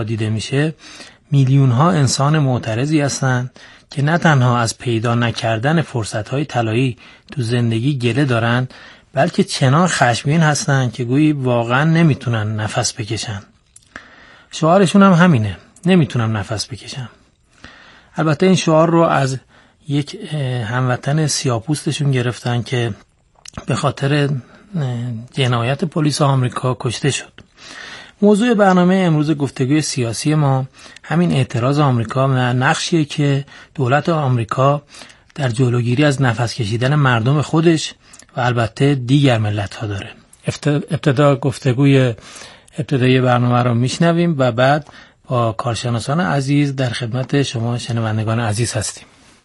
دیده میشه میلیون ها انسان معترضی هستند که نه تنها از پیدا نکردن فرصت‌های طلایی تو زندگی گله دارن، بلکه چنان خشمگین هستن که گویی واقعا نمیتونن نفس بکشن. شعارشون هم همینه، نمیتونم نفس بکشم. البته این شعار رو از یک هموطن سیاه‌پوستشون گرفتن که به خاطر جنایت پلیس آمریکا کشته شد. موضوع برنامه امروز گفتگوی سیاسی ما همین اعتراض آمریکا و نقشیه که دولت آمریکا در جلوگیری از نفس کشیدن مردم خودش و البته دیگر ملت‌ها داره. ابتدا گفتگوی ابتدایی برنامه رو میشنویم و بعد با کارشناسان عزیز در خدمت شما شنوندگان عزیز هستیم.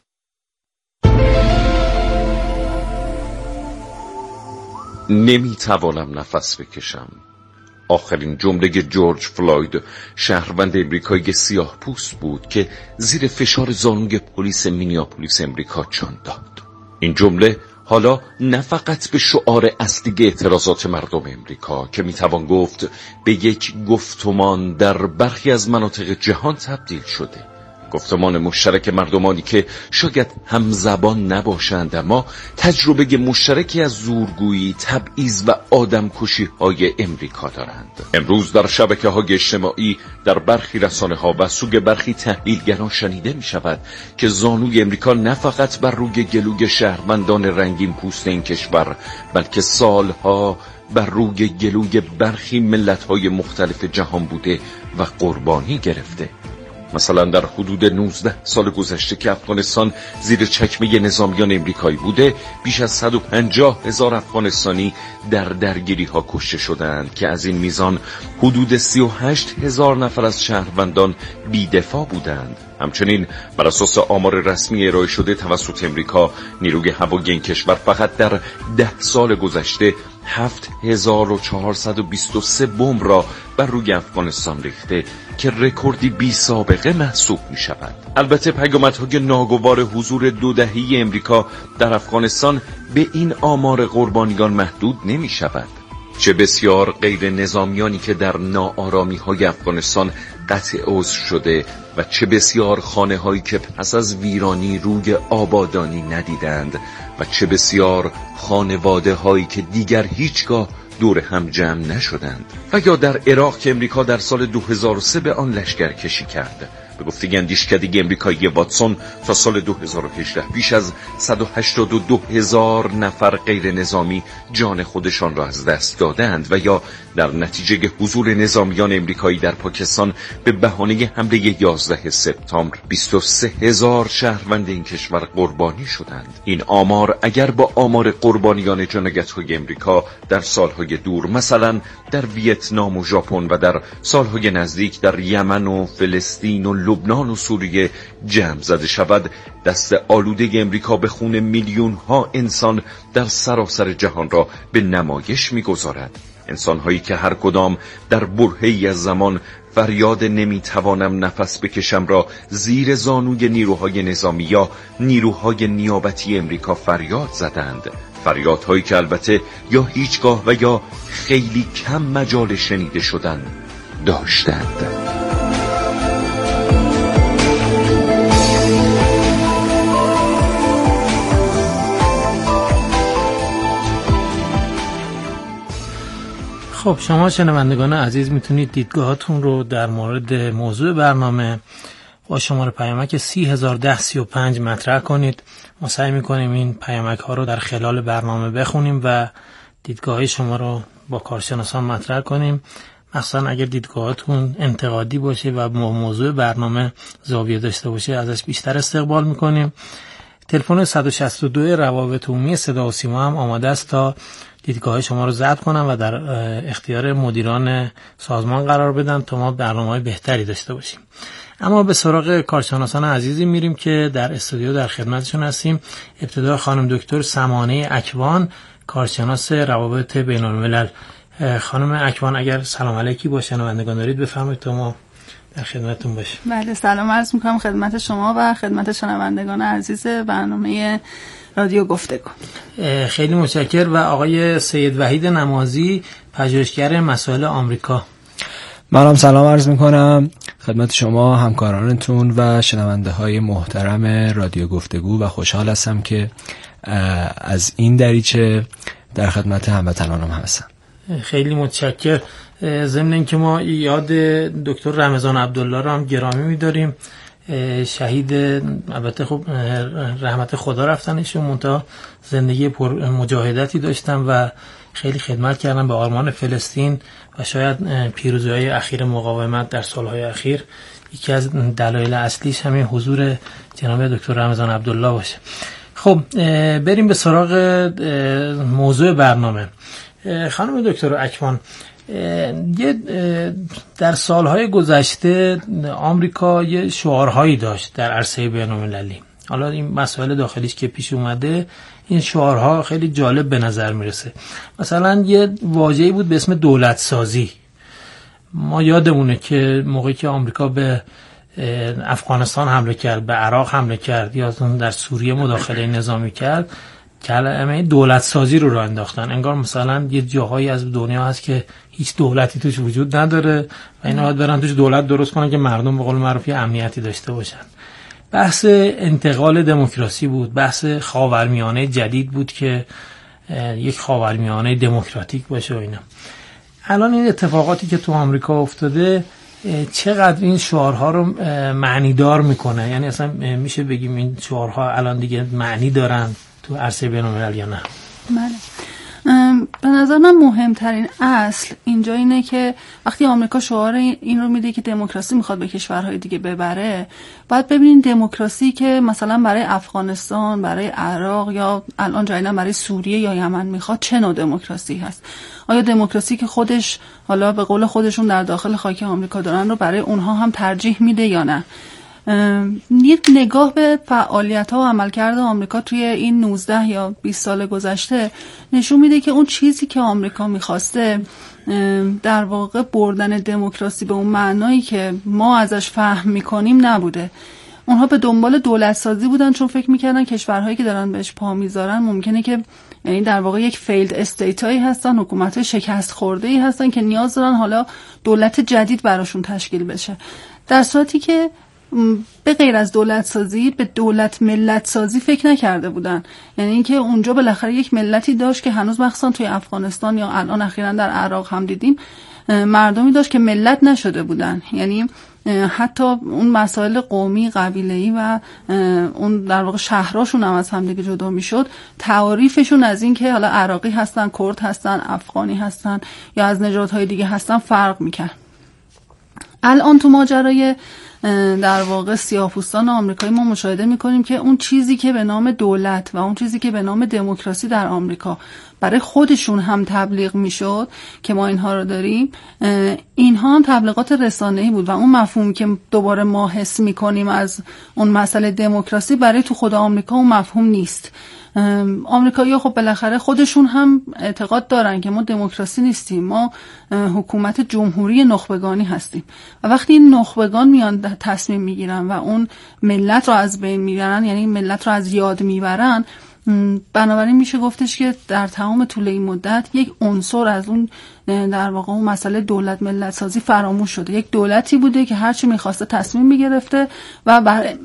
نمیتوانم نفس بکشم. آخرین جمله جورج فلوید، شهروند امریکایی سیاه پوست بود که زیر فشار زانوی پلیس مینیاپولیس امریکا جان داد. این جمله حالا نه فقط به شعار اصلی اعتراضات مردم امریکا که میتوان گفت به یک گفتمان در برخی از مناطق جهان تبدیل شده، گفتمان مشترک مردمانی که شاید همزبان نباشند اما تجربه مشترکی از زورگویی، تبعیض و آدمکشی های امریکا دارند. امروز در شبکه‌های اجتماعی، در برخی رسانه‌ها و سوگ برخی تحلیلگران شنیده می شود که زانوی امریکا نه فقط بر روی گلوی شهروندان رنگین پوست این کشور، بلکه سالها بر روی گلوی برخی ملت‌های مختلف جهان بوده و قربانی گرفته. مثلا در حدود 19 سال گذشته که افغانستان زیر چکمه نظامیان امریکایی بوده، بیش از 150,000 افغانستانی در درگیری ها کشته شدند که از این میزان حدود 38,000 نفر از شهروندان بی‌دفاع بودند. همچنین بر اساس آمار رسمی ارائه شده توسط امریکا، نیروی هوایی این کشور فقط در 10 سال گذشته 7,423 بمب را بر روی افغانستان ریخته که رکوردی بی سابقه محسوب می شود. البته پیامدهای ناگوار حضور 2 دهه‌ای امریکا در افغانستان به این آمار قربانیان محدود نمی شود. چه بسیار غیر نظامیانی که در ناآرامی های افغانستان قطع عضو شده و چه بسیار خانه هایی که پس از ویرانی روی آبادانی ندیدند و چه بسیار خانواده هایی که دیگر هیچگاه دور هم جمع نشدند. و یا در عراق که امریکا در سال 2003 به آن لشکرکشی کرد. به گفته اندیشکده امریکایی واتسون تا سال 2018 بیش از 182,000 نفر غیر نظامی جان خودشان را از دست دادند. و یا در نتیجه حضور نظامیان امریکایی در پاکستان به بهانه حمله 11 سپتامبر 23,000 شهروند این کشور قربانی شدند. این آمار اگر با آمار قربانیان جنایت‌های امریکا در سالهای دور، مثلا در ویتنام و ژاپن و در سالهای نزدیک در یمن و فلسطین و لبنان و سوریه جمع زده شود، دست آلوده امریکا به خون میلیون ها انسان در سراسر جهان را به نمایش می‌گذارد. انسان‌هایی که هر کدام در برهه‌ای از زمان فریاد نمیتوانم نفس بکشم را زیر زانوی نیروهای نظامی یا نیروهای نیابتی امریکا فریاد زدند. فریادهایی که البته یا هیچگاه و یا خیلی کم مجال شنیده شدن داشتند. خب شما شنوندگان عزیز میتونید دیدگاهاتون رو در مورد موضوع برنامه با شماره پیامک 301035 مطرح کنید. ما سعی میکنیم این پیامک ها رو در خلال برنامه بخونیم و دیدگاه شما رو با کارشناسان مطرح کنیم، مخصوصا اگر دیدگاهاتون انتقادی باشه و موضوع برنامه زاویه داشته باشه ازش بیشتر استقبال میکنیم. تلفن 162 روابط عمومی صدا و سیما هم آماده است تا دیدگاه شما رو ضبط کنم و در اختیار مدیران سازمان قرار بدم تا ما برنامه‌های بهتری داشته باشیم. اما به سراغ کارشناسان عزیزی میریم که در استودیو در خدمتشون هستیم. ابتدا خانم دکتر سمانه اکوان، کارشناس روابط بین‌الملل. خانم اکوان اگر سلام علیکی با شنوندگان دارید بفرمایید تا ما در خدمتتون باشیم. بله سلام عرض می‌کنم خدمت شما و خدمت شنوندگان عزیز برنامه رادیو گفتگو. خیلی متشکرم. و آقای سید وحید نمازی، پژوهشگر مسائل آمریکا. منم سلام عرض میکنم خدمت شما همکارانتون و شنونده های محترم رادیو گفتگو و خوشحال هستم که از این دریچه در خدمت هموطنانم هستم. خیلی متشکر. ضمن اینکه ما یاد دکتر رمضان عبدالله رو هم گرامی می‌داریم، شهید، البته خب رحمت خدا رفتنشون، منتها زندگی پر مجاهدتی داشتن و خیلی خدمت کردن به آرمان فلسطین و شاید پیروزی‌های اخیر مقاومت در سالهای اخیر یکی از دلایل اصلیش همین حضور جناب دکتر رمضان عبدالله باشه. خب بریم به سراغ موضوع برنامه. خانم دکتر اکوان، در سالهای گذشته آمریکا یه شعارهایی داشت در عرصه بین‌المللی. حالا این مسائل داخلیش که پیش اومده، این شعارها خیلی جالب به نظر میرسه. مثلا یه واژه‌ای بود به اسم دولت سازی. ما یادمونه که موقعی که آمریکا به افغانستان حمله کرد، به عراق حمله کرد یا در سوریه مداخله نظامی کرد، کلمه دولت سازی رو انداختن. انگار مثلا یه جاهایی از دنیا هست که هیچ دولتی توش وجود نداره و اینا باید برن توش دولت درست کنن که مردم به قول معروف امنیتی داشته باشن. بحث انتقال دموکراسی بود، بحث خاورمیانه جدید بود که یک خاورمیانه دموکراتیک باشه و اینا. الان این اتفاقاتی که تو آمریکا افتاده چقدر این شعارها رو معنیدار میکنه؟ یعنی اصلا میشه بگیم این شعارها الان دیگه معنی دارن تو عرصه بین‌المللی یا نه؟ بله. به نظر من مهمترین اصل اینجا اینه که وقتی آمریکا شعار این رو میده که دموکراسی میخواد به کشورهای دیگه ببره، باید ببینین دموکراسی که مثلا برای افغانستان، برای عراق یا الان جدیداً برای سوریه یا یمن میخواد چه نوع دموکراسی هست. آیا دموکراسی که خودش حالا به قول خودشون در داخل خاک آمریکا دارن رو برای اونها هم ترجیح میده یا نه؟ یک نگاه به فعالیت‌ها و عملکرد آمریکا توی این 19 یا 20 سال گذشته نشون میده که اون چیزی که آمریکا میخواسته در واقع بردن دموکراسی به اون معنایی که ما ازش فهم میکنیم نبوده. اونها به دنبال دولت سازی بودن، چون فکر میکردن کشورهایی که دارن بهش پا میذارن ممکنه که یعنی در واقع یک فیلد استیتایی هستن، حکومت‌های شکست خورده‌ای هستن که نیاز دارن حالا دولت جدید براشون تشکیل بشه. در صورتی که به غیر از دولت سازی به دولت ملت سازی فکر نکرده بودن. یعنی اینکه اونجا بالاخره یک ملتی داشت که هنوز مخصوصا توی افغانستان یا الان اخیراً در عراق هم دیدیم مردمی داشت که ملت نشده بودن. یعنی حتی اون مسائل قومی، قبیله‌ای و اون در واقع شهراشون هم از هم دیگه جدا میشد. تعاریفشون از این که حالا عراقی هستن، کرد هستن، افغانی هستن یا از نژادهای دیگه هستن فرق میکرد. الان تو ماجرای در واقع سیاه‌پوستان آمریکایی ما مشاهده میکنیم که اون چیزی که به نام دولت و اون چیزی که به نام دموکراسی در آمریکا برای خودشون هم تبلیغ میشد که ما اینها رو داریم، اینها هم تبلیغات رسانه‌ای بود و اون مفهومی که دوباره ما حس میکنیم از اون مسئله دموکراسی برای تو خود آمریکا اون مفهوم نیست. آمریکایی‌ها خب بالاخره خودشون هم اعتقاد دارن که ما دموکراسی نیستیم، ما حکومت جمهوری نخبگانی هستیم و وقتی این نخبگان میان تصمیم میگیرن و اون ملت رو از بین میبرن، یعنی ملت رو از یاد میبرن، بنابراین میشه گفتش که در تمام طول این مدت یک عنصر از اون در واقع اون مسئله دولت ملت سازی فراموش شده. یک دولتی بوده که هرچی میخواسته تصمیم میگرفته و بر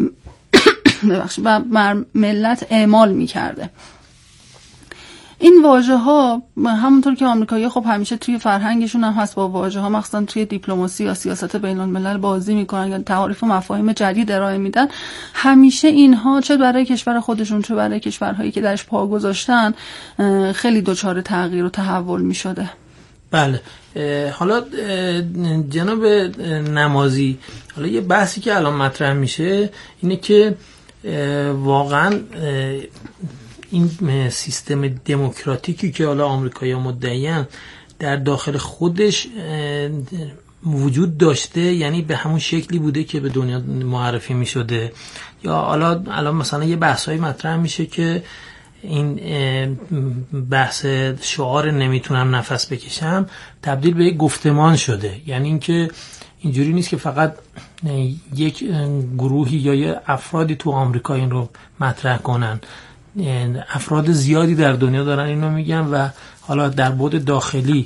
ملت اعمال میکرده. این واژه ها همونطور که آمریکایی‌ها خب همیشه توی فرهنگشون هم هست، با واژه ها مخصوصا توی دیپلماسی یا سیاست بین الملل بازی میکنن یا تعاریف و مفاهیم جدید ارائه میدن. همیشه اینها چه برای کشور خودشون چه برای کشورهایی که درش پا گذاشتن خیلی دچار تغییر و تحول میشده. بله. حالا جناب نمازی، حالا یه بحثی که الان مطرح میشه اینه که واقعا این سیستم دموکراتیکی که حالا آمریکایی‌ها مدعی‌اند در داخل خودش وجود داشته، یعنی به همون شکلی بوده که به دنیا معرفی می‌شده، یا حالا الان مثلا یه بحثایی مطرح میشه که این بحث شعار نمیتونم نفس بکشم تبدیل به یک گفتمان شده. یعنی اینکه اینجوری نیست که فقط یک گروهی یا یه افرادی تو آمریکا این رو مطرح کنن، افراد زیادی در دنیا دارن اینو میگن و حالا در بعد داخلی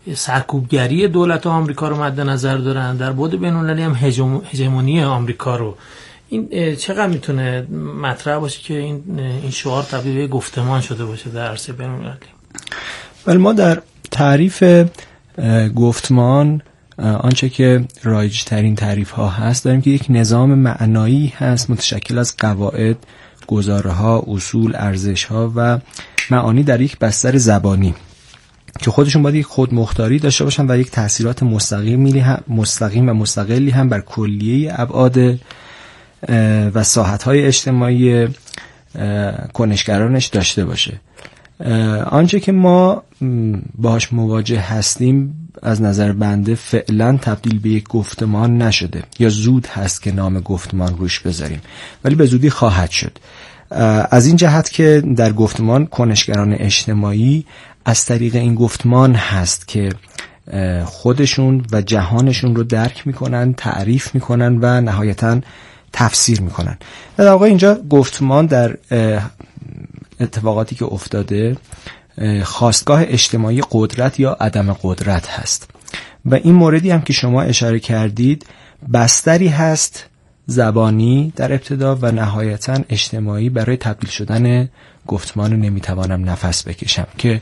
سرکوبگری دولت آمریکا رو مد نظر دارن، در بعد بین‌المللی هم هژمونی آمریکا رو. این چقدر میتونه مطرح باشه که این شعار تبدیل به گفتمان شده باشه در عرصه بین‌المللی؟ ولی ما در تعریف گفتمان آنچه که رایج ترین تعریف ها هست داریم که یک نظام معنایی هست متشکل از قواعد، گزاره ها، اصول، ارزش ها و معانی در یک بستر زبانی که خودشون باید یک خودمختاری داشته باشن و یک تاثیرات مستقیم و مستقلی هم بر کلیه ابعاد و ساحت‌های اجتماعی کنشگرانش داشته باشه. آنچه که ما باهاش مواجه هستیم از نظر بنده فعلا تبدیل به یک گفتمان نشده یا زود هست که نام گفتمان روش بذاریم، ولی به زودی خواهد شد. از این جهت که در گفتمان کنشگران اجتماعی از طریق این گفتمان هست که خودشون و جهانشون رو درک میکنن، تعریف میکنن و نهایتاً تفسیر میکنن. در واقع اینجا گفتمان در اتفاقاتی که افتاده خواستگاه اجتماعی قدرت یا عدم قدرت هست و این موردی هم که شما اشاره کردید بستری هست زبانی در ابتدا و نهایتاً اجتماعی برای تبدیل شدن گفتمان نمیتوانم نفس بکشم که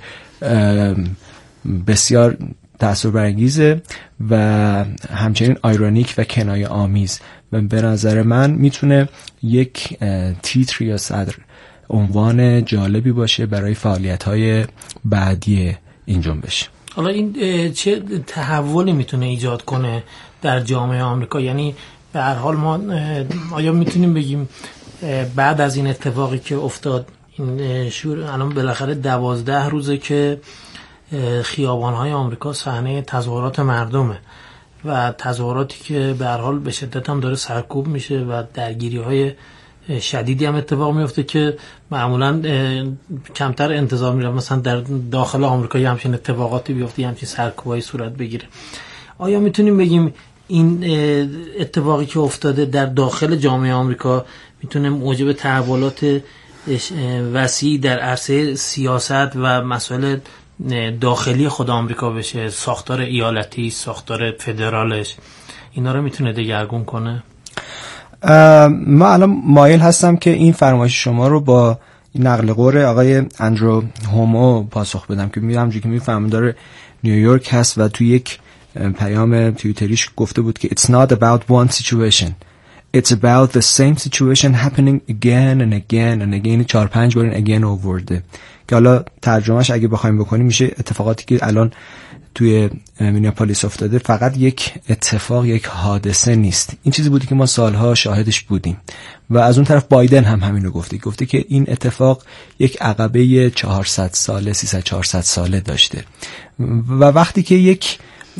بسیار تأثیر برانگیزه و همچنین آیرونیک و کنایه آمیز و به نظر من میتونه یک تیتر یا صدر عنوان جالبی باشه برای فعالیت‌های بعدی این جنبش. حالا این چه تحولی میتونه ایجاد کنه در جامعه آمریکا؟ یعنی به هر حال ما آیا میتونیم بگیم بعد از این اتفاقی که افتاد این الان بالاخره 12 روزه که خیابان‌های آمریکا صحنه تظاهرات مردمه و تظاهراتی که به هر حال به شدت هم داره سرکوب میشه و درگیری‌های شدیدی هم اتفاق میفته که معمولا کمتر انتظار میره مثلا در داخل آمریکا همچین اتفاقاتی بیفته، همچین سرکوبایی صورت بگیره. آیا میتونیم بگیم این اتفاقی که افتاده در داخل جامعه آمریکا میتونه موجب تحولات وسیع در عرصه سیاست و مسائل داخلی خود آمریکا بشه؟ ساختار ایالتی، ساختار فدرالش، اینا رو میتونه دگرگون کنه؟ من الان مایل هستم که این فرمایش شما رو با نقل قول آقای اندرو هومو پاسخ بدم که همونجوری که میفهمم داره نیویورک هست و توی یک پیام توییتریش گفته بود که it's not about one situation, it's about the same situation happening again and again and again. 4-5 بار این again آورده که حالا ترجمهش اگه بخوایم بکنیم میشه اتفاقاتی که الان توی مینیاپولیس افتاده فقط یک اتفاق، یک حادثه نیست. این چیزی بودی که ما سالها شاهدش بودیم و از اون طرف بایدن هم همین رو گفته که این اتفاق یک عقبه 400 ساله 300-400 ساله داشته و وقتی که یک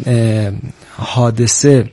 حادثه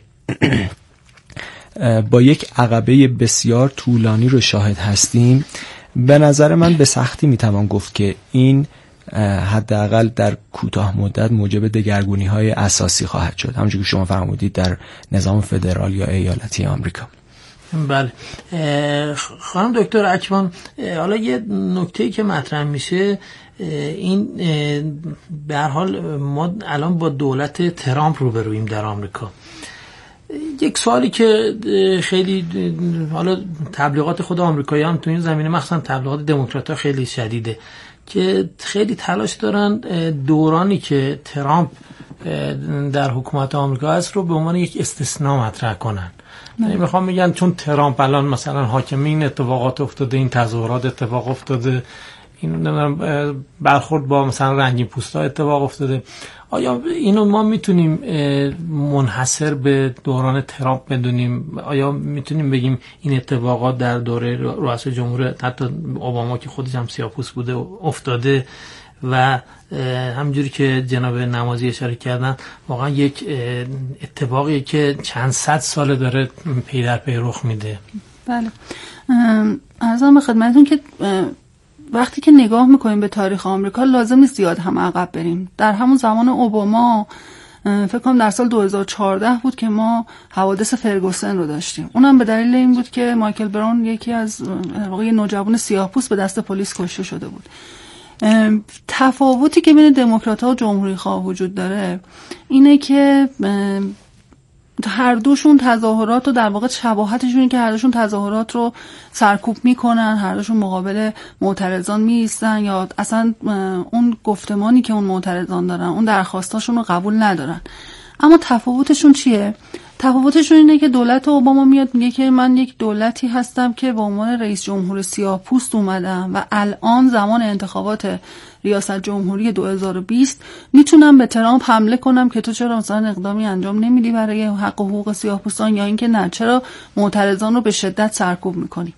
با یک عقبه بسیار طولانی رو شاهد هستیم، به نظر من به سختی میتوان گفت که این حداقل در کوتاه مدت موجب دگرگونی‌های اساسی خواهد شد، همونجوری که شما فرمودید در نظام فدرال یا ایالتی آمریکا. بله خانم دکتر اکبان، حالا یه نکته‌ای که مطرح میشه این به هر حال ما الان با دولت ترامپ روبرویم در آمریکا. یک سوالی که خیلی حالا تبلیغات خود آمریکایی هم تو این زمینه مخصوصا تبلیغات دموکرات‌ها خیلی شدیده که خیلی تلاش دارن دورانی که ترامپ در حکومت آمریکا هست رو به عنوان یک استثناء مطرح کنن. یعنی میخوام میگن چون ترامپ الان مثلا حاکم، این اتفاقات افتاده، این تظاهرات اتفاق افتاده، این برخورد با مثلا رنگین پوستا اتفاق افتاده، آیا اینو ما میتونیم منحصر به دوران ترامپ بدونیم؟ آیا میتونیم بگیم این اتفاقات در دوره رئیس جمهور حتی اوباما که خودش هم سیاه‌پوست بوده افتاده و همونجوری که جناب نمازی اشاره کردن واقعا یک اتفاقی که چند صد ساله داره پی در پی رخ میده؟ بله، عرضم به خدمتتون که وقتی که نگاه میکنیم به تاریخ آمریکا لازم نیست زیاد هم عقب بریم. در همون زمان اوباما فکر کنم در سال 2014 بود که ما حوادث فرگوسن رو داشتیم. اونم به دلیل این بود که مایکل براون یکی از واقعی نوجوان سیاه‌پوست به دست پلیس کشته شده بود. تفاوتی که بین دموکرات‌ها و جمهوری‌خواه وجود داره اینه که هر دوشون تظاهرات رو در واقع شباهتشون اینه که هر دوشون تظاهرات رو سرکوب میکنن، هر دوشون مقابل معترضان میایستن یا اصلا اون گفتمانی که اون معترضان دارن اون درخواستاشون رو قبول ندارن. اما تفاوتشون چیه؟ تفاوتشون اینه که دولت اوباما میاد میگه که من یک دولتی هستم که به عنوان رئیس جمهور سیاه‌پوست اومدم و الان زمان انتخابات ریاست جمهوری 2020 میتونم به ترامپ حمله کنم که تو چرا مثلا اقدامی انجام نمیدی برای حق و حقوق سیاه‌پوستان، یا اینکه نه چرا معترضان رو به شدت سرکوب میکنی.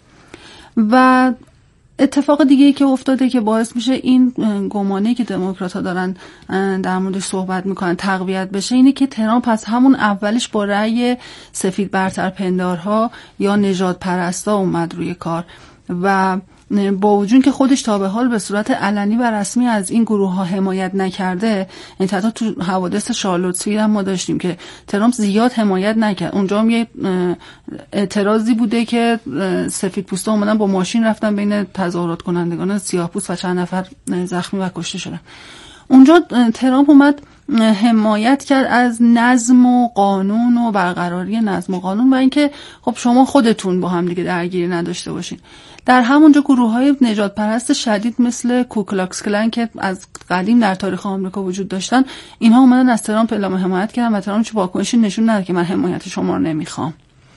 و اتفاق دیگه‌ای که افتاده که باعث میشه این گمانه‌ای که دموکرات‌ها دارن در موردش صحبت میکنن تقویت بشه اینه که ترامپ از همون اولش با رأی سفید برتر پندارها یا نژاد پرستا اومد روی کار و با وجود که خودش تا به حال به صورت علنی و رسمی از این گروه ها حمایت نکرده، این حتی تو حوادث شارلوتسویل هم ما داشتیم که ترامپ زیاد حمایت نکرد. اونجا هم یه اعتراضی بوده که سفید پوستا اومدن با ماشین رفتن بین تظاهرات کنندگان سیاه پوست و چند نفر زخمی و کشته شدن. اونجا ترامپ اومد حمایت کرد از نظم و قانون و برقراری نظم و قانون و اینکه خب شما خودتون با هم دیگه درگیری نداشته باشین. در همونجا گروه‌های نژاد پرست شدید مثل کوکلاکس کلان که از قدیم در تاریخ آمریکا وجود داشتن، اینها اومدن از ترامپ اعلام حمایت کردن و ترامپ چه واکنشی نشون نداد که من حمایت شما رو نمیخوام.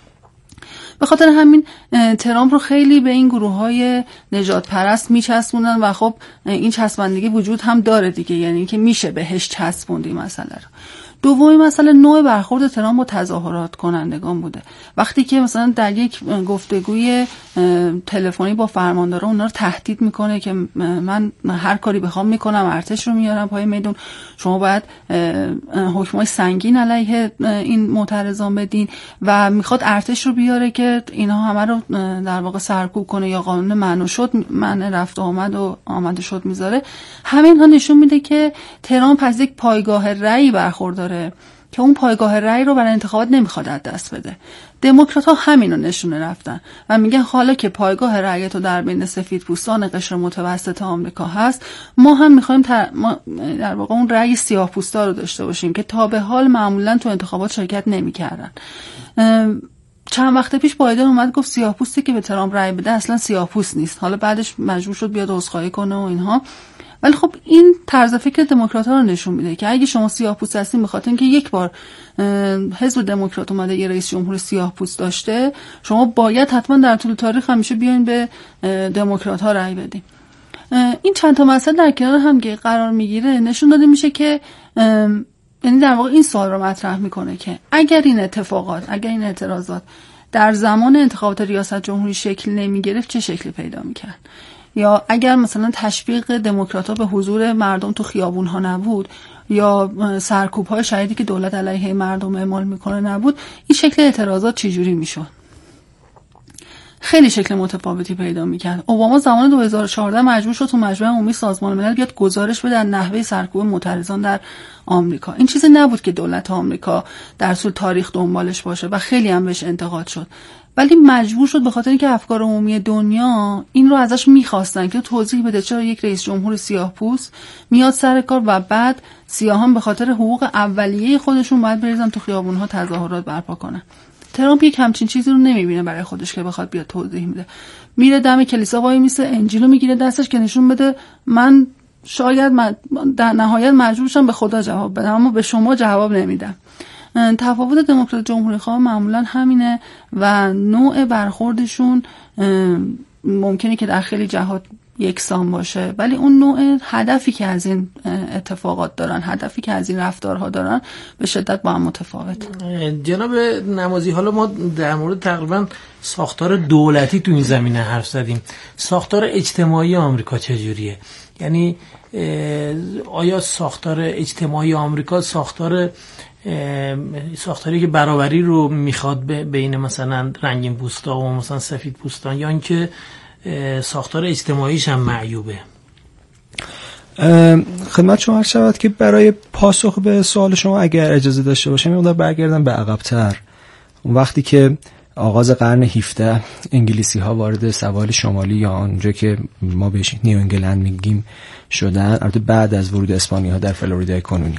به خاطر همین ترامپ رو خیلی به این گروه‌های نژاد پرست میچسبوندن و خب این چسبندگی وجود هم داره دیگه، یعنی که میشه بهش چسبوندی مسئله رو. دومی مسئله نوع برخورد ترامپ با تظاهرات کنندگان بوده. وقتی که مثلا در یک گفتگوی تلفنی با فرماندارا اونا رو تهدید میکنه که من هر کاری بخوام میکنم، ارتش رو میارم پای میدون، شما باید حکمای سنگین علیه این معترضان بدین و میخواد ارتش رو بیاره که اینها همه رو در واقع سرکوب کنه یا قانون منع رفت و آمد شد میذاره. همین ها نشون میده که ترامپ از یک پایگاه رأی برخورداره که اون پایگاه رأی رو برای انتخابات نمیخواد از دست بده. دموکرات‌ها همین رو نشونه رفتن و میگن حالا که پایگاه رأی تو در بین سفیدپوستان قشر متوسط آمریکا هست، ما هم میخوایم در واقع اون رأی سیاه‌پوستا رو داشته باشیم که تا به حال معمولا تو انتخابات شرکت نمیکردن. چند وقت پیش بایدن اومد گفت سیاه‌پوستی که به ترامپ رأی بده اصلا سیاه‌پوست نیست. حالا بعدش مجبور شد بیاد عذرخواهی کنه و اینها. ولی خب این طرز فکر دموکرات‌ها رو نشون میده که اگه شما سیاه‌پوست هستین بخاطر اینکه یک بار حزب دموکرات اومده یه رئیس جمهور سیاه‌پوست داشته، شما باید حتما در طول تاریخ همیشه بیاین به دموکرات‌ها رأی بدین. این چند تا مسئله در کنار هم که قرار میگیره نشون داده میشه که یعنی در واقع این سوال رو مطرح میکنه که اگر این اتفاقات، اگر این اعتراضات در زمان انتخابات ریاست جمهوری شکل نمیگرفت چه شکلی پیدا میکرد؟ یا اگر مثلا تشویق دموکرات‌ها به حضور مردم تو خیابون‌ها نبود یا سرکوب‌های شدیدی که دولت علیه مردم اعمال میکنه نبود، این شکل اعتراضات چجوری میشد؟ خیلی شکل متفاوتی پیدا میکرد. اوباما زمان 2014 مجبور شد تو مجمع عمومی سازمان ملل بیاد گزارش بده در نحوه سرکوب معترضان در آمریکا. این چیزی نبود که دولت آمریکا در طول تاریخ دنبالش باشه و خیلی هم بهش انتقاد شد. ولی مجبور شد به خاطر اینکه افکار عمومی دنیا این رو ازش می‌خواستن که توضیح بده چرا یک رئیس جمهور سیاه‌پوست میاد سر کار و بعد سیاهان به خاطر حقوق اولیه خودشون باید بریزن تو خیابون‌ها تظاهرات برپا کنن. ترامپ یک همچین چیزی رو نمی‌بینه برای خودش که بخواد بیاد توضیح میده. میره دم کلیسا وای میسه، انجیلو میگیره دستش که نشون بده من شاید در نهایت مجبور شم به خدا جواب بدم اما به شما جواب نمیدم. تفاوت دموکرات جمهوری خواه معمولا همینه و نوع برخوردشون ممکنه که در خیلی جهات یکسان باشه، ولی اون نوع هدفی که از این اتفاقات دارن، هدفی که از این رفتارها دارن به شدت با هم متفاوت. جناب نمازی، حالا ما در مورد تقریبا ساختار دولتی تو این زمینه حرف زدیم. ساختار اجتماعی آمریکا چجوریه؟ یعنی آیا ساختار اجتماعی آمریکا ساختاری که برابری رو میخواد بین مثلا رنگین پوستا و مثلا سفید پوستان، یا اینکه ساختار اجتماعیش هم معیوبه؟ خدمت شما عرض شود که برای پاسخ به سوال شما اگر اجازه داشته باشم یه مقدار برگردم به عقب‌تر. اون وقتی که آغاز قرن 17 انگلیسی ها وارد سواحل شمالی یا آنجا که ما بهش نیو انگلند میگیم شدن، البته بعد از ورود اسپانی ها در فلوریدای کنونی.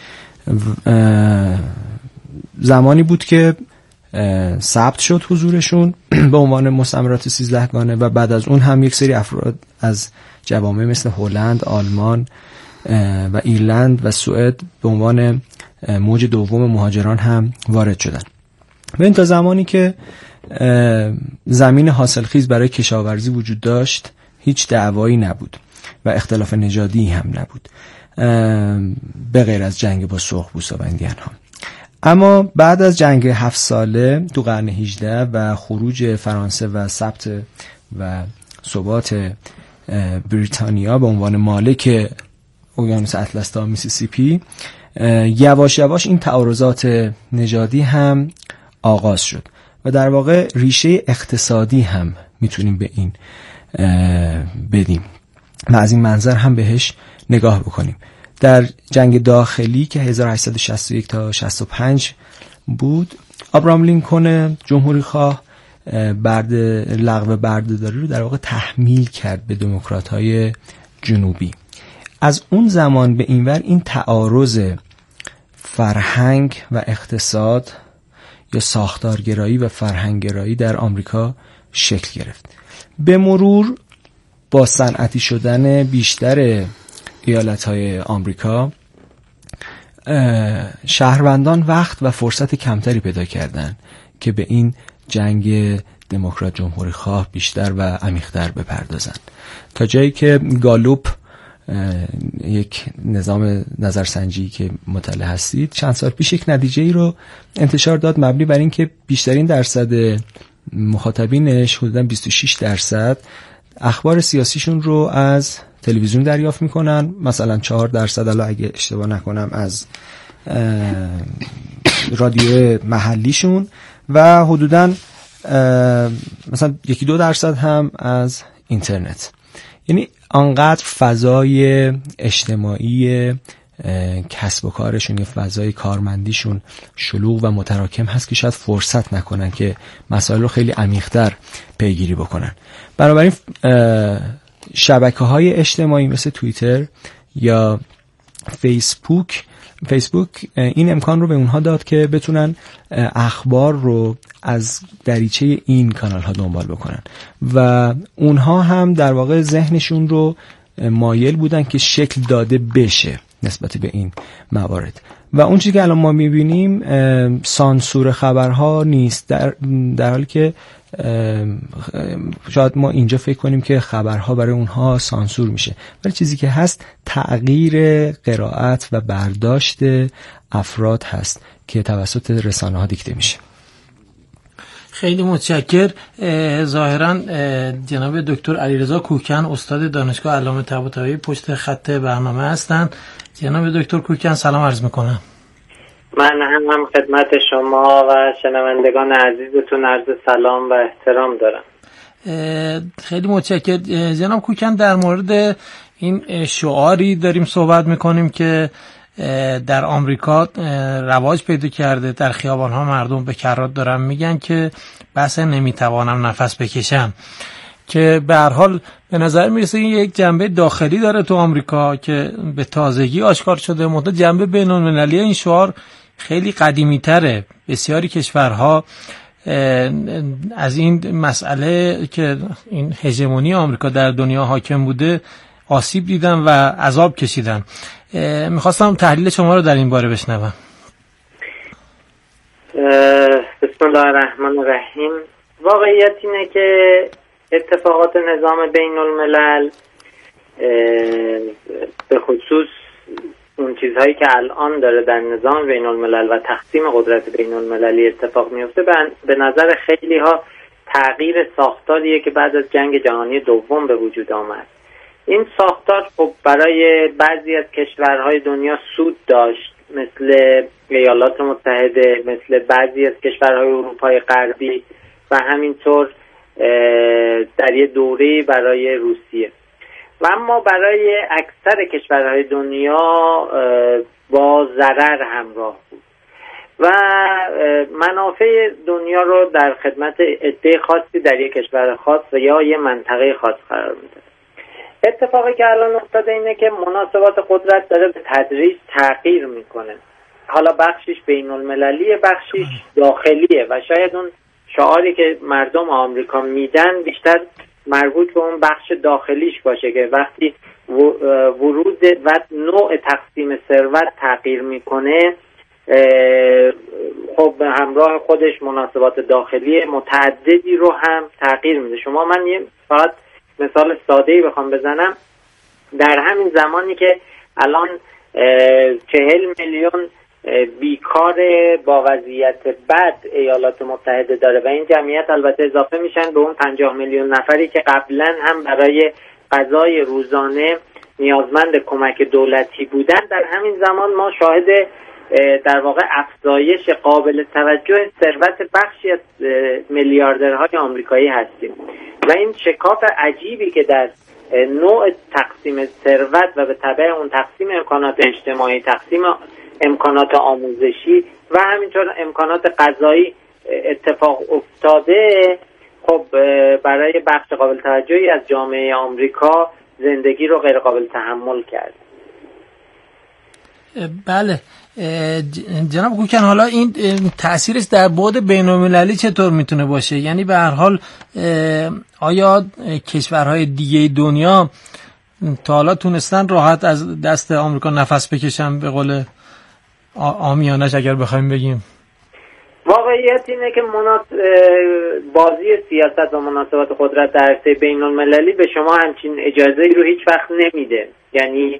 زمانی بود که ثبت شد حضورشون به عنوان مستعمرات 13 گانه و بعد از اون هم یک سری افراد از جوامع مثل هلند، آلمان و ایرلند و سوئد به عنوان موج دوم مهاجران هم وارد شدن. ببین تا زمانی که زمین حاصلخیز برای کشاورزی وجود داشت هیچ دعوایی نبود و اختلاف نژادی هم نبود، به غیر از جنگ با سرخپوستا و ایندین ها. اما بعد از جنگ 7 ساله تو قرن 18 و خروج فرانسه و ثبت و ثبات بریتانیا به عنوان مالک اقیانوس اطلس تا میسیسیپی، یواش یواش این تعارضات نژادی هم آغاز شد و در واقع ریشه اقتصادی هم میتونیم به این بدیم و از این منظر هم بهش نگاه بکنیم. در جنگ داخلی که 1861 تا 65 بود، آبراهام لینکلن جمهوری خواه لغو بردهداری رو در واقع تحمیل کرد به دموکرات‌های جنوبی. از اون زمان به اینور این تعارض فرهنگ و اقتصاد یا ساختارگرایی و فرهنگگرایی در آمریکا شکل گرفت. به مرور با صنعتی شدن بیشتر ایالت‌های آمریکا، شهروندان وقت و فرصت کمتری پیدا کردند که به این جنگ دموکرات جمهوری خواه بیشتر و عمیق‌تر بپردازند، تا جایی که گالوپ، یک نظام نظرسنجی که مطلع هستید، چند سال پیش یک نتیجه‌ای رو انتشار داد مبنی بر این که بیشترین درصد مخاطبینش، حدوداً 26%، اخبار سیاسیشون رو از تلویزیون دریافت میکنن، مثلا 4% الان اگه اشتباه نکنم از رادیو محلیشون و حدوداً مثلا 1-2% هم از اینترنت. یعنی آنقدر فضای اجتماعی کسب و کارشون یا فضای کارمندیشون شلوغ و متراکم هست که شاید فرصت نکنن که مسائل رو خیلی عمیق‌تر پیگیری بکنن. بنابراین شبکه‌های اجتماعی مثل توییتر یا فیسبوک این امکان رو به اونها داد که بتونن اخبار رو از دریچه این کانال ها دنبال بکنن و اونها هم در واقع ذهنشون رو مایل بودن که شکل داده بشه نسبت به این موارد. و اون چیزی که الان ما میبینیم سانسور خبرها نیست، در حالی که شاید ما اینجا فکر کنیم که خبرها برای اونها سانسور میشه، ولی چیزی که هست تغییر قرائت و برداشت افراد هست که توسط رسانه ها دیکته میشه. خیلی متشکر. ظاهرا جناب دکتر علیرضا کوکن استاد دانشگاه علامه طباطبایی پشت خط برنامه هستند. جناب دکتر کوکن سلام عرض میکنم. من هم خدمت شما و شنوندگان عزیزتون عرض سلام و احترام دارم. خیلی متشکر. جناب کوکن، در مورد این شعاری داریم صحبت میکنیم که در آمریکا رواج پیدا کرده. در خیابان‌ها مردم به کرات دارن میگن که بس نمیتوانم نفس بکشم، که به هر حال به نظر میرسه این یک جنبه داخلی داره تو آمریکا که به تازگی آشکار شده. منتها جنبه بین‌المللی این شعار خیلی قدیمی تره. بسیاری کشورها از این مسئله که این هژمونی آمریکا در دنیا حاکم بوده آسیب دیدن و عذاب کشیدن. میخواستم تحلیل شما رو در این باره بشنوم. بسم الله الرحمن الرحیم. واقعیت اینه که اتفاقات نظام بین الملل به خصوص اون چیزهایی که الان داره در نظام بین الملل و تقسیم قدرت بین المللی اتفاق میفته به نظر خیلی ها تغییر ساختاریه که بعد از جنگ جهانی دوم به وجود آمد. این ساختار خب برای بعضی از کشورهای دنیا سود داشت، مثل ایالات متحده، مثل بعضی از کشورهای اروپای غربی و همینطور در یه دوره برای روسیه. و اما برای اکثر کشورهای دنیا با ضرر همراه بود. و منافع دنیا رو در خدمت عده خاصی در یک کشور خاص و یا یه منطقه خاص قرار میده. اتفاقی که الان افتاده اینه که مناسبات قدرت داره به تدریج تغییر میکنه. حالا بخشش بین المللیه، بخشش داخلیه و شاید اون شعاری که مردم آمریکا میدن بیشتر مربوط به اون بخش داخلیش باشه که وقتی ورود و نوع تقسیم ثروت تغییر میکنه، خب به همراه خودش مناسبات داخلی متعددی رو هم تغییر میده. شما من یه فقط مثال ساده‌ای بخوام بزنم، در همین زمانی که الان 40 میلیون بیکار با وضعیت بد ایالات متحده داره و این جمعیت البته اضافه میشن به اون 50 میلیون نفری که قبلا هم برای غذای روزانه نیازمند کمک دولتی بودن، در همین زمان ما شاهد در واقع افزایش قابل توجه ثروت بخشی از میلیاردرهای آمریکایی هستیم و این شکاف عجیبی که در نوع تقسیم ثروت و به تبع اون تقسیم امکانات اجتماعی، تقسیم امکانات آموزشی و همینطور امکانات غذایی اتفاق افتاده، خب برای بخش قابل توجهی از جامعه آمریکا زندگی رو غیر قابل تحمل کرد. بله جناب کوکن، حالا این تأثیرش در بعد بین‌المللی چطور میتونه باشه؟ یعنی به هر حال آیا کشورهای دیگه دنیا تا حالا تونستن راحت از دست آمریکا نفس بکشن، به قول عامیانش اگر بخوایم بگیم؟ واقعیت اینه که بازی سیاست و مناسبات قدرت در عرصه بین‌المللی به شما همچین اجازه‌ای رو هیچ وقت نمیده. یعنی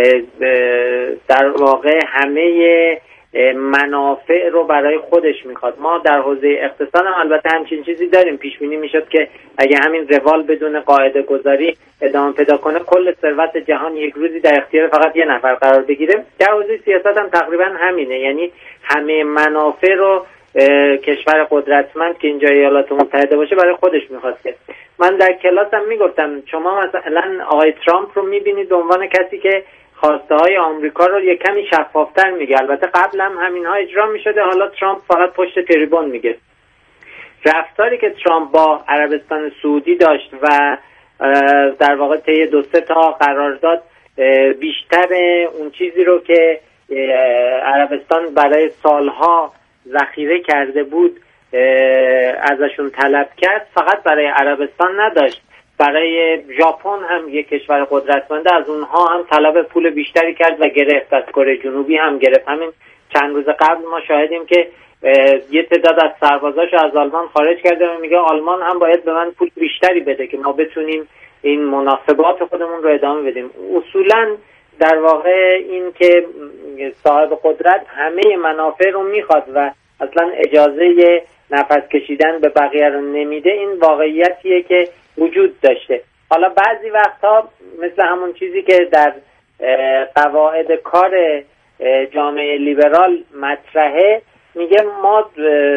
در واقع همه منافع رو برای خودش میخواد. ما در حوزه اقتصاد هم البته همچین چیزی داریم. پیش بینی میشد که اگه همین روال بدون قاعده گذاری ادامه پیدا کنه، کل ثروت جهان یک روزی در اختیار فقط یه نفر قرار بگیره. در حوزه سیاست هم تقریبا همینه. یعنی همه منافع رو کشور قدرتمند که اینجا ایالات متحده باشه برای خودش میخواسته. من در کلاسم میگفتم شما مثلا آقای ترامپ رو میبینید به عنوان کسی که خواسته های آمریکا رو یک کمی شفافتر میگه. البته قبل هم همین ها اجرا میشده، حالا ترامپ فقط پشت تریبون میگه. رفتاری که ترامپ با عربستان سعودی داشت و در واقع طی 2-3 تا قرارداد بیشتر اون چیزی رو که عربستان برای سالها ذخیره کرده بود ازشون طلب کرد، فقط برای عربستان نداشت، برای ژاپن هم یک کشور قدرتمنده از اونها هم طلب پول بیشتری کرد و گرفت. از کره جنوبی هم گرفت. همین چند روز قبل ما شاهدیم که یه تعداد از سربازاشو از آلمان خارج کرده و میگه آلمان هم باید به من پول بیشتری بده که ما بتونیم این مناسبات خودمون رو ادامه بدیم. اصولاً در واقع این که صاحب قدرت همه منافع رو میخواد و اصلا اجازه نفس کشیدن به بقیه رو نمیده، این واقعیتیه که وجود داشته. حالا بعضی وقتها مثل همون چیزی که در قواعد کار جامعه لیبرال مطرحه، میگه ما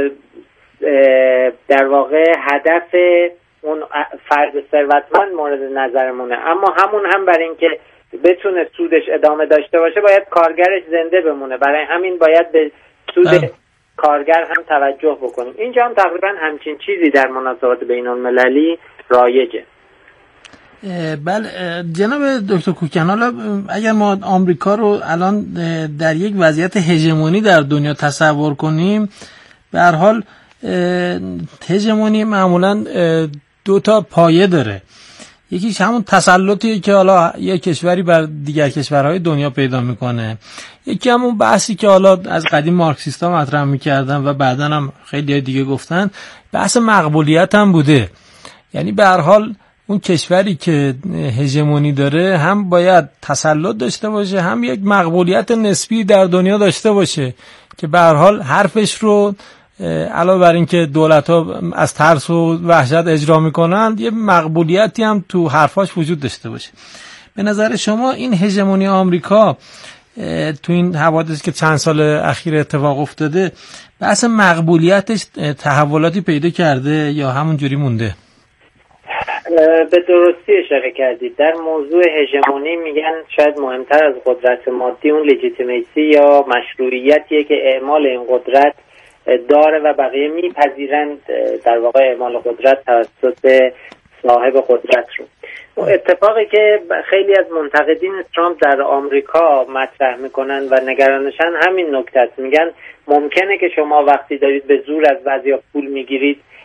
در واقع هدف اون فرد ثروتمند مورد نظرمونه، اما همون هم برای اینکه بتونه سودش ادامه داشته باشه باید کارگرش زنده بمونه. برای همین باید به سود کارگر هم توجه بکنیم. اینجا هم تقریبا همچین چیزی در مناسبات بین المللی رایجه. بله جناب دکتر کوکن، حالا اگر ما آمریکا رو الان در یک وضعیت هژمونی در دنیا تصور کنیم، به هر حال هژمونی معمولا 2 تا پایه داره. یکیش همون تسلطیه که حالا یک کشوری بر دیگر کشورهای دنیا پیدا میکنه، یکی همون بحثی که حالا از قدیم مارکسیستا مطرح میکردن و بعداً هم خیلی دیگه گفتن، بحث مقبولیت هم بوده. یعنی به هر حال اون کشوری که هژمونی داره هم باید تسلط داشته باشه، هم یک مقبولیت نسبی در دنیا داشته باشه که به هر حال حرفش رو علاوه بر این که دولت‌ها از ترس و وحشت اجرا میکنند، یه مقبولیتی هم تو حرفاش وجود داشته باشه. به نظر شما این هژمونی آمریکا تو این حوادثی که چند سال اخیر اتفاق افتاده، بحث مقبولیتش تحولاتی پیدا کرده یا همونجوری مونده؟ به درستی اشاره کردید. در موضوع هژمونی میگن شاید مهمتر از قدرت مادی اون لژیتیمیسی یا مشروعیتیه که اعمال این قدرت داره و بقیه میپذیرند در واقع اعمال قدرت توسط صاحب قدرت رو. اتفاقی که خیلی از منتقدین ترامپ در آمریکا مطرح میکنن و نگرانشن همین نکته است. میگن ممکنه که شما وقتی دارید به زور از بعضیا پول میگیرید